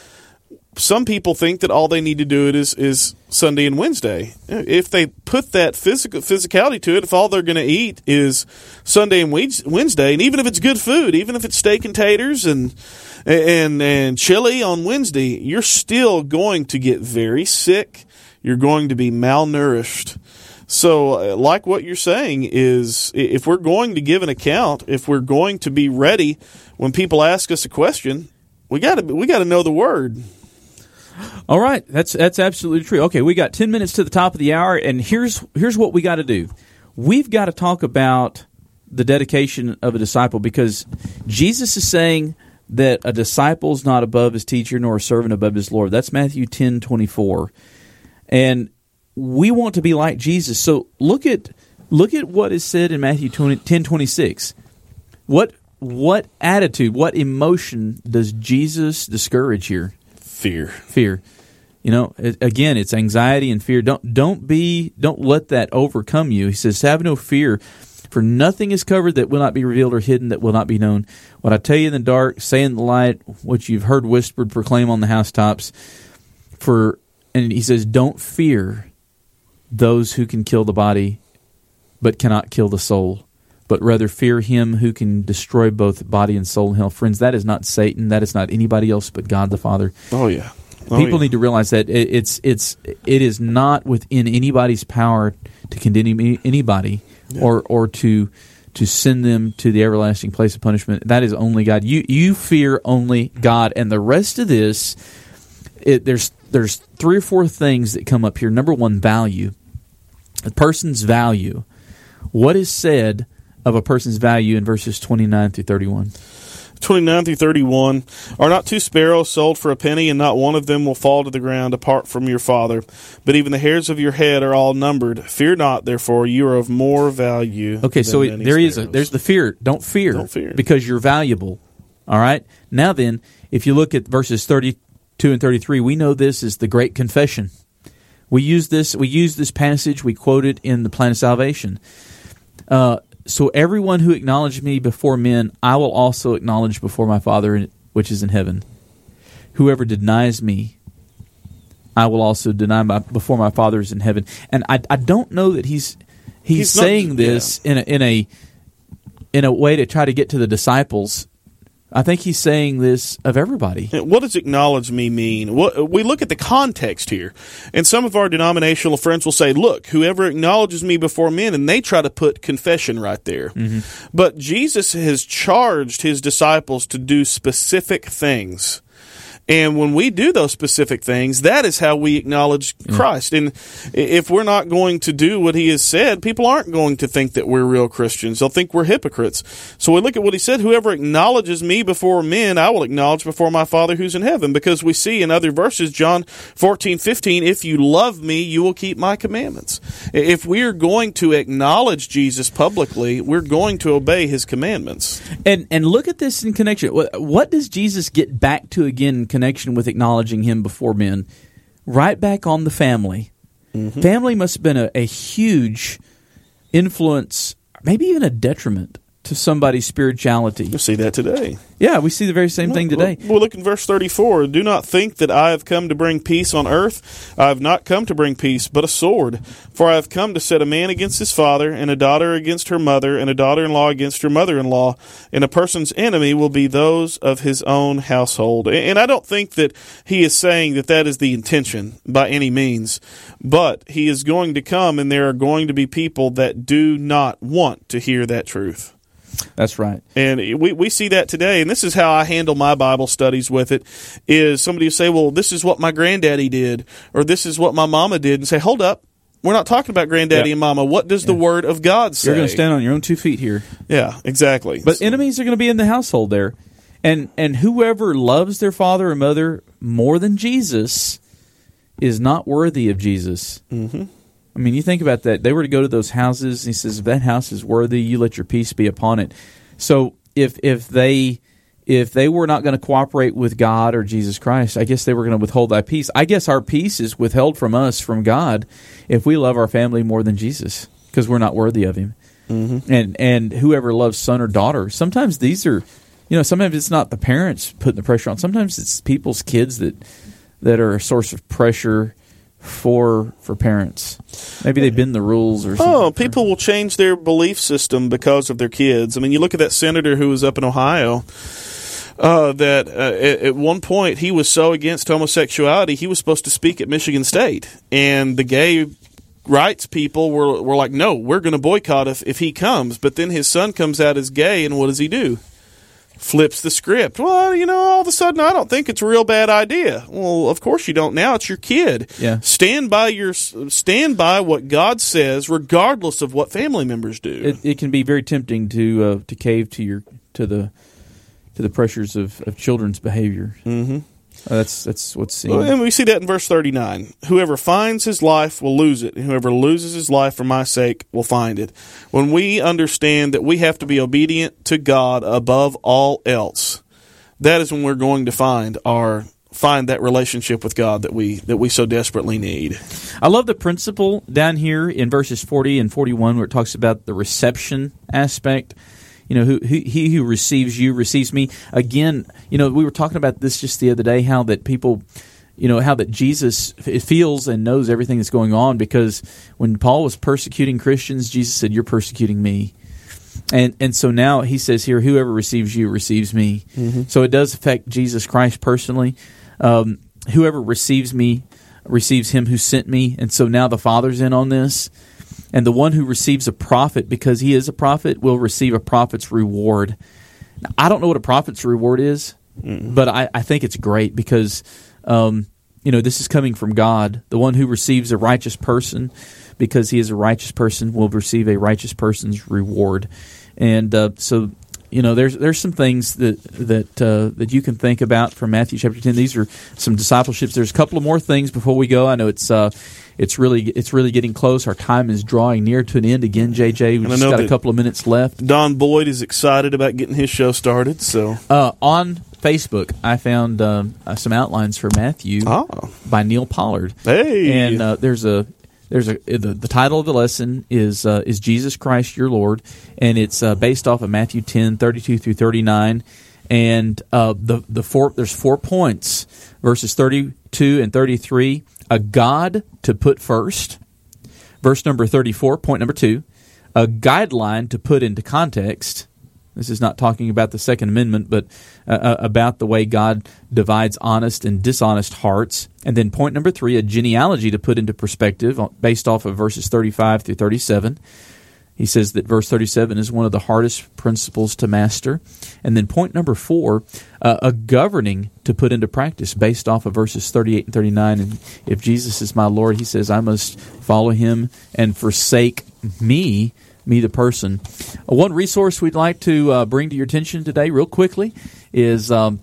some people think that all they need to do it is, is Sunday and Wednesday. If they put that physical physicality to it, if all they're going to eat is Sunday and Wednesday, and even if it's good food, even if it's steak and taters and and and chili on Wednesday, you're still going to get very sick. You're going to be malnourished. So, like what you're saying is, if we're going to give an account, if we're going to be ready when people ask us a question, we got to we got to know the Word. All right, that's that's absolutely true. Okay, we got ten minutes to the top of the hour, and here's here's what we got to do. We've got to talk about the dedication of a disciple, because Jesus is saying that a disciple's not above his teacher, nor a servant above his Lord. That's Matthew ten twenty-four, and we want to be like Jesus. So look at look at what is said in Matthew ten twenty-six. What what attitude, what emotion does Jesus discourage here? Fear. Fear. You know, it, again, it's anxiety and fear. Don't don't be don't let that overcome you. He says, "Have no fear, for nothing is covered that will not be revealed, or hidden that will not be known. What I tell you in the dark, say in the light. What you've heard whispered, proclaim on the housetops." For and he says, "Don't fear those who can kill the body, but cannot kill the soul, but rather fear him who can destroy both body and soul in hell." Friends, that is not Satan. That is not anybody else but God the Father. Oh, yeah. Oh, People yeah. need to realize that it, it's it's it is not within anybody's power to condemn anybody yeah. or or to to send them to the everlasting place of punishment. That is only God. You you fear only God, and the rest of this, it, there's there's three or four things that come up here. Number one, value. A person's value. What is said of a person's value in verses twenty-nine through thirty-one? twenty-nine through thirty-one. Are not two sparrows sold for a penny, and not one of them will fall to the ground apart from your Father? But even the hairs of your head are all numbered. Fear not, therefore, you are of more value. Okay, than so many there is a, sparrows. there's the fear. Don't fear. Don't fear. Because you're valuable. All right? Now then, if you look at verses thirty-two and thirty-three, we know this is the great confession. We use this, we use this passage, we quote it in the plan of salvation. Uh, so everyone who acknowledged me before men, I will also acknowledge before my Father which is in heaven. Whoever denies me, I will also deny my, before my Father is in heaven. And I, I don't know that he's he's, He's saying not- this in a, in a in a way to try to get to the disciples. I think he's saying this of everybody. What does acknowledge me mean? What, we look at the context here. And some of our denominational friends will say, look, whoever acknowledges me before men, and they try to put confession right there. Mm-hmm. But Jesus has charged his disciples to do specific things. And when we do those specific things, that is how we acknowledge Christ. And if we're not going to do what he has said, people aren't going to think that we're real Christians. They'll think we're hypocrites. So we look at what he said, whoever acknowledges me before men, I will acknowledge before my Father who's in heaven. Because we see in other verses, John fourteen fifteen, if you love me, you will keep my commandments. If we are going to acknowledge Jesus publicly, we're going to obey his commandments. And and look at this in connection. What, what does Jesus get back to again in connection with acknowledging him before men? Right back on the family. Mm-hmm. Family must have been a, a huge influence, maybe even a detriment to somebody's spirituality. You see that today. Yeah, we see the very same thing today. Well, look in verse thirty-four. Do not think that I have come to bring peace on earth. I have not come to bring peace, but a sword. For I have come to set a man against his father, and a daughter against her mother, and a daughter-in-law against her mother-in-law. And a person's enemy will be those of his own household. And I don't think that he is saying that that is the intention by any means. But he is going to come, and there are going to be people that do not want to hear that truth. That's right. And we, we see that today, and this is how I handle my Bible studies with it, is somebody will say, well, this is what my granddaddy did, or this is what my mama did, and say, hold up, we're not talking about granddaddy yeah. and mama. What does yeah. the Word of God say? You're going to stand on your own two feet here. Yeah, exactly. But so, enemies are going to be in the household there. And, and whoever loves their father or mother more than Jesus is not worthy of Jesus. Mm-hmm. I mean, you think about that. They were to go to those houses. And he says, if that house is worthy, you let your peace be upon it. So if if they if they were not going to cooperate with God or Jesus Christ, I guess they were going to withhold thy peace. I guess our peace is withheld from us, from God, if we love our family more than Jesus, because we're not worthy of him. Mm-hmm. And and whoever loves son or daughter, sometimes these are, you know, sometimes it's not the parents putting the pressure on. Sometimes it's people's kids that that are a source of pressure for for parents. Maybe they bend the rules or something. Oh, people will change their belief system because of their kids. I mean, you look at that senator who was up in Ohio, uh, that uh, at, at one point he was so against homosexuality, he was supposed to speak at Michigan State. And the gay rights people were, were like, no, we're going to boycott if, if he comes. But then his son comes out as gay, and what does he do? Flips the script. Well, you know, all of a sudden, I don't think it's a real bad idea. Well, of course you don't now. It's your kid. Yeah. Stand by your stand by what God says, regardless of what family members do. It, it can be very tempting to uh, to cave to your to the to the pressures of, of children's behavior. Mm-hmm. Uh, that's that's what's seen. Well, and we see that in verse thirty-nine. Whoever finds his life will lose it, and whoever loses his life for my sake will find it. When we understand that we have to be obedient to God above all else, that is when we're going to find our find that relationship with God that we that we so desperately need. I love the principle down here in verses forty and forty-one where it talks about the reception aspect. You know, who, who, he who receives you receives me. Again, you know, we were talking about this just the other day, how that people, you know, how that Jesus feels and knows everything that's going on, because when Paul was persecuting Christians, Jesus said, you're persecuting me. And and so now he says here, whoever receives you receives me. Mm-hmm. So it does affect Jesus Christ personally. Um, whoever receives me receives him who sent me. And so now the Father's in on this. And the one who receives a prophet, because he is a prophet, will receive a prophet's reward. Now, I don't know what a prophet's reward is, mm-hmm. but I, I think it's great because, um, you know, this is coming from God. The one who receives a righteous person, because he is a righteous person, will receive a righteous person's reward. And uh, so, you know, there's there's some things that that uh, that you can think about from Matthew chapter ten. These are some discipleships. There's a couple of more things before we go. I know it's uh, it's really it's really getting close. Our time is drawing near to an end again. J J, we've just got a couple of minutes left. Don Boyd is excited about getting his show started. So uh, on Facebook, I found um, uh, some outlines for Matthew ah. by Neil Pollard. Hey, and uh, there's a there's a the, the title of the lesson is uh, is Jesus Christ Your Lord, and it's uh, based off of Matthew ten thirty-two through thirty-nine, and uh, the the four there's four points, verses thirty-two and thirty-three. A God to put first. Verse number thirty-four, point number two. A guideline to put into context. This is not talking about the Second Amendment, but uh, about the way God divides honest and dishonest hearts. And then point number three, a genealogy to put into perspective based off of verses thirty-five through thirty-seven. He says that verse thirty-seven is one of the hardest principles to master. And then point number four, uh, a governing to put into practice based off of verses thirty-eight and thirty-nine. And if Jesus is my Lord, he says, I must follow him and forsake me, me the person. Uh, one resource we'd like to uh, bring to your attention today real quickly is um,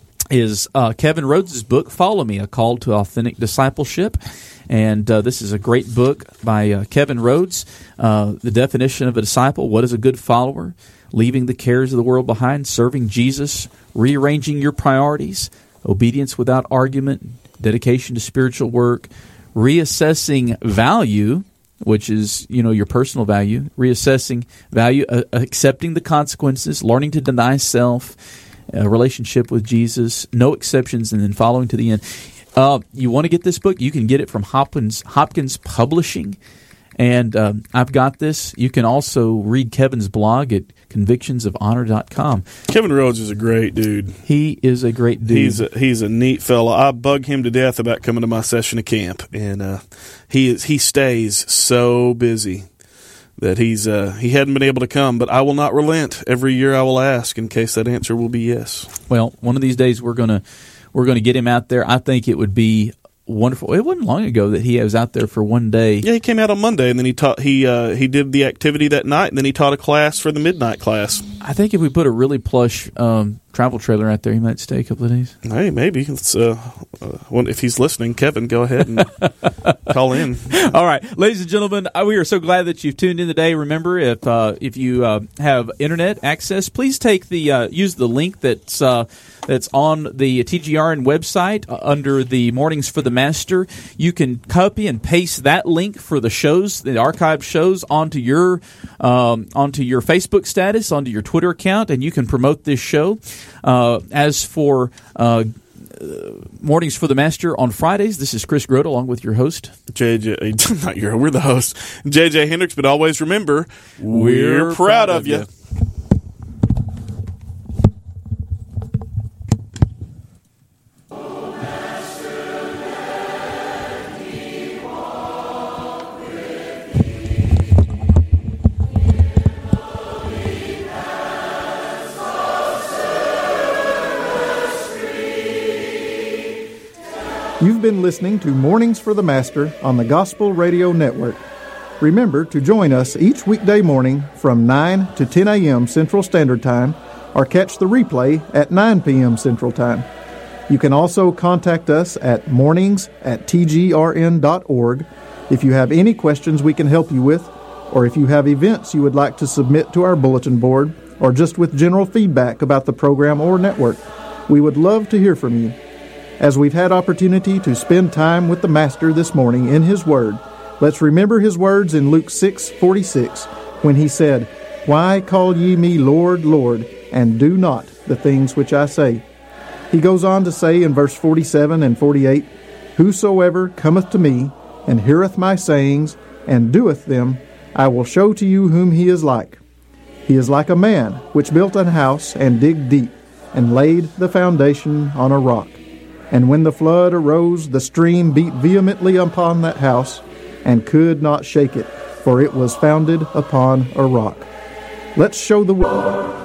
is uh, Kevin Rhodes' book, Follow Me, A Call to Authentic Discipleship. And uh, this is a great book by uh, Kevin Rhodes. Uh, the definition of a disciple: what is a good follower? Leaving the cares of the world behind, serving Jesus, rearranging your priorities, obedience without argument, dedication to spiritual work, reassessing value, which is, you know, your personal value, reassessing value, uh, accepting the consequences, learning to deny self, a relationship with Jesus, no exceptions, and then following to the end. Uh, you want to get this book? You can get it from Hopkins Hopkins Publishing, and um, I've got this. You can also read Kevin's blog at convictions of honor dot com. Kevin Rhodes is a great dude. He is a great dude. He's a, he's a neat fella. I bug him to death about coming to my session of camp, and uh, he is he stays so busy that he's uh, he hadn't been able to come. But I will not relent. Every year I will ask, in case that answer will be yes. Well, one of these days we're gonna. We're going to get him out there. I think it would be wonderful. It wasn't long ago that he was out there for one day. Yeah, he came out on Monday, and then he taught. He uh, he did the activity that night, and then he taught a class for the midnight class. I think if we put a really plush um, travel trailer out there, he might stay a couple of days. Hey, maybe. It's, uh, uh, if he's listening, Kevin, go ahead and call in. All right, ladies and gentlemen, we are so glad that you've tuned in today. Remember, if uh, if you uh, have internet access, please take the uh, use the link that's. Uh, That's on the T G R N website uh, under the Mornings for the Master. You can copy and paste that link for the shows, the archived shows, onto your um, onto your Facebook status, onto your Twitter account, and you can promote this show. Uh, as for uh, Mornings for the Master on Fridays, this is Chris Grote along with your host, J J. Not your, we're the host, J J Hendricks. But always remember, we're, we're proud, proud of you. you. You've been listening to Mornings for the Master on the Gospel Radio Network. Remember to join us each weekday morning from nine to ten a.m. Central Standard Time, or catch the replay at nine p.m. Central Time. You can also contact us at mornings at t g r n dot org if you have any questions we can help you with, or if you have events you would like to submit to our bulletin board, or just with general feedback about the program or network. We would love to hear from you. As we've had opportunity to spend time with the Master this morning in His Word, let's remember His words in Luke six forty-six, when He said, "Why call ye me Lord, Lord, and do not the things which I say?" He goes on to say in verse forty-seven and forty-eight, "Whosoever cometh to me, and heareth my sayings, and doeth them, I will show to you whom he is like. He is like a man which built an house, and digged deep, and laid the foundation on a rock. And when the flood arose, the stream beat vehemently upon that house, and could not shake it, for it was founded upon a rock." Let's show the world